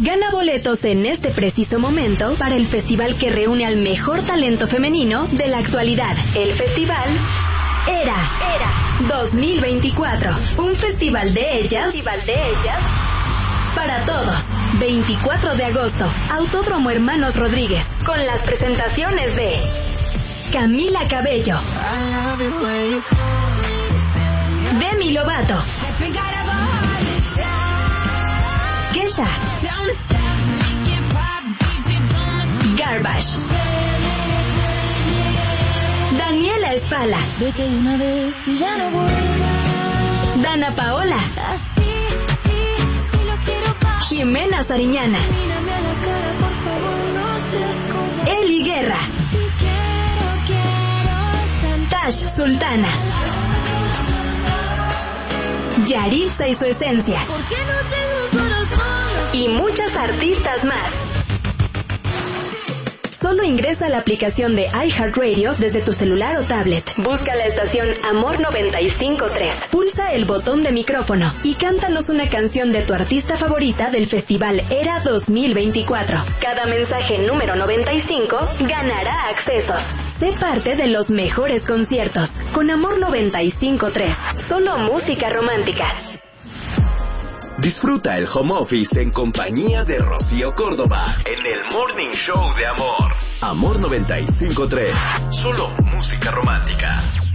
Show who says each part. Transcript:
Speaker 1: Gana boletos en este preciso momento para el festival que reúne al mejor talento femenino de la actualidad. El festival Era 2024. Un festival de ellas para todos. 24 de agosto, Autódromo Hermanos Rodríguez, con las presentaciones de Camila Cabello, Demi Lovato, Kesha, Garbage, Daniela Espala, Dana Paola, Jimena Sariñana, Eli Guerra, Tash Sultana, Yaritza y su esencia, y muchas artistas más. Solo ingresa a la aplicación de iHeartRadio desde tu celular o tablet. Busca la estación Amor 95.3. Pulsa el botón de micrófono y cántanos una canción de tu artista favorita del Festival Era 2024. Cada mensaje número 95 ganará accesos. Sé parte de los mejores conciertos con Amor 95.3. Solo música romántica.
Speaker 2: Disfruta el home office en compañía de Rocío Córdoba en el Morning Show de Amor. Amor 95.3. Solo música romántica.